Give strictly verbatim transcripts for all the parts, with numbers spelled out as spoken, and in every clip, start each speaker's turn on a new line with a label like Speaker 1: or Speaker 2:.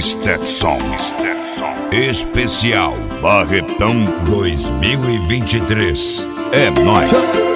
Speaker 1: Stetson, Stetson. Especial Barretão dois mil e vinte e três. É nóis.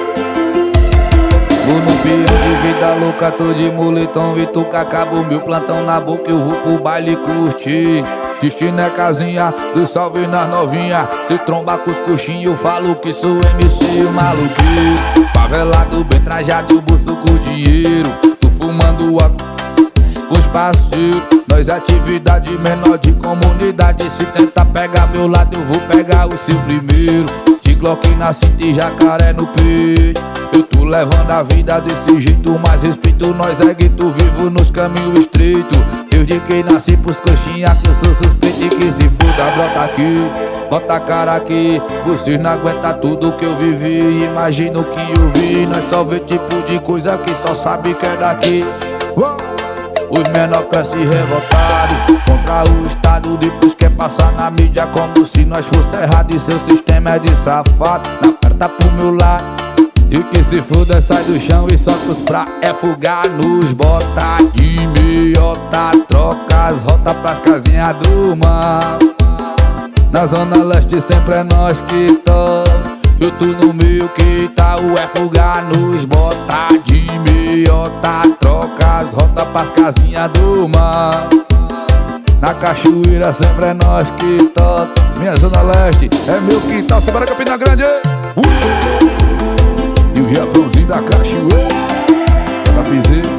Speaker 2: Vou num peão de vida louca, tô de moletom e tu que acaba o meu plantão na boca, eu vou pro baile curtir. Destino é casinha, do salve nas novinha. Se tromba com os coxinhos, eu falo que sou M C o maluqueiro. Favelado, bem trajado, bolso com dinheiro. Tô fumando a com os parceiros. Nós atividade menor de comunidade. Se tentar pegar meu lado, eu vou pegar o seu primeiro. De Glock na cinta e jacaré no peito. Eu tô levando a vida desse jeito, mas respeito nós é gueto vivo nos caminhos estreitos. Desde que nasci pros coxinha que eu sou suspeito e que se foda, brota aqui, bota a cara aqui. Vocês não aguentam tudo que eu vivi, imagina o que eu vi. Nós só vê tipo de coisa que só sabe que é daqui. Os menor crescem revoltados contra o Estado, depois quer passar na mídia como se nós fosse errado. E seu sistema é de safado, na perna pro meu lado. E que se foda, sai do chão e solta os pra é fugar nos bota de meiota, troca as rotas pras casinhas do mal. Na zona leste sempre é nós que toca. Eu tô no meio que tá o é fugar nos bota de meiota, troca as rotas pras casinhas do mal. Na cachoeira sempre é nós que toca. Minha zona leste é meu quintal, se bora Campina Grande. uh! E o Japãozinho da cachoeira da piseira,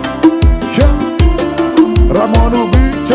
Speaker 2: Ramon no beat.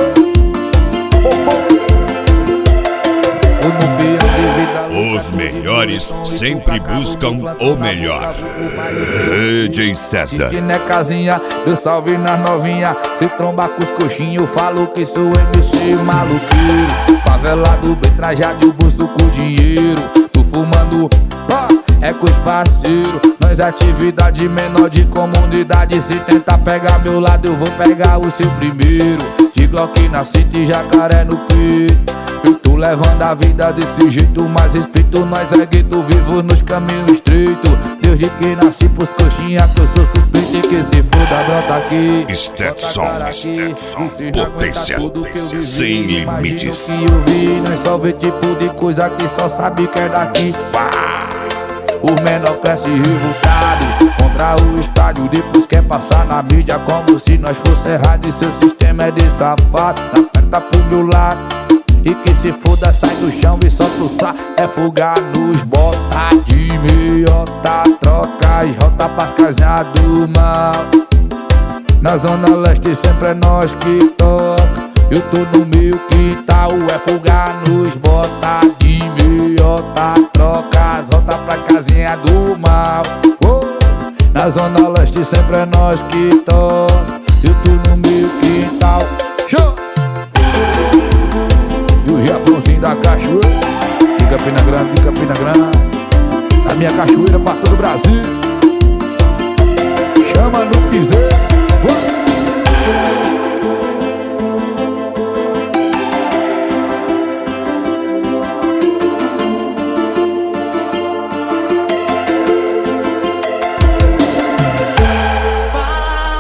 Speaker 1: Os melhores sempre buscam o melhor. D J César.
Speaker 2: Que não é casinha, eu salve nas novinha. Se tromba com os coxinhos, eu falo que sou M C maluqueiro. Favelado, bem trajado, o bolso com dinheiro. Tô fumando, é com os parceiros. Nós atividade menor de comunidade. Se tentar pegar meu lado, eu vou pegar o seu primeiro. De Glock na cinta e jacaré no peito. Eu tô levando a vida desse jeito, mas respeito nós é gueto vivo nos caminhos estreitos. Desde que nasci pros coxinha que eu sou suspeito e que se foda, brota aqui.
Speaker 1: Stetson, Stetson, potência sem limites.
Speaker 2: Que eu vi, nós só vê tipo de coisa que só sabe que é daqui. Pá! Os menor cresce revoltado contra o estádio, depois quer passar na mídia como se nós fosse errado. E seu sistema é de safado, na perna pro meu lado. E que se foda, sai do chão e solta os pra é fugar nos bota de meiota, troca as rotas pras casinhas do mal. Na zona leste sempre é nós que toca. Eu tô no meio que tá o é fugar nos bota de meiota, troca as rotas pra casinha do mal. oh. Na zona leste sempre é nós que toca. Eu tô no meio que tá o show. E o Japãozinho da cachoeira de Campina Grande, de Campina Grande. A minha cachoeira pra todo o Brasil. Chama no piseiro.